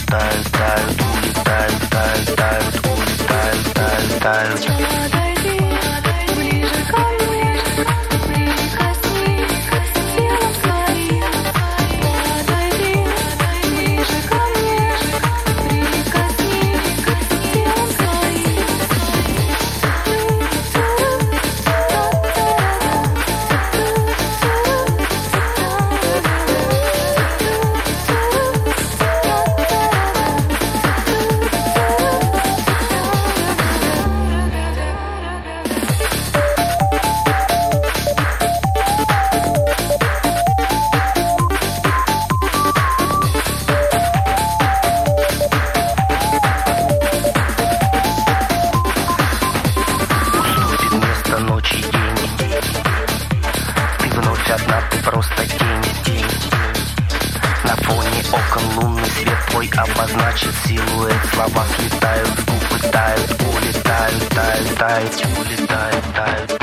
тают, тают, улетают, тают, тают, улетают, тают, тают. Подойди ближе ко мне, прикоснись телом своим. Подойди ближе ко мне, прикоснись телом своим. Ночи и день. Ты вновь одна, ты просто тень. На фоне окон лунный свет твой обозначит силуэт. Слова слетают, губы тают, улетают, тают, тают, улетают, тают.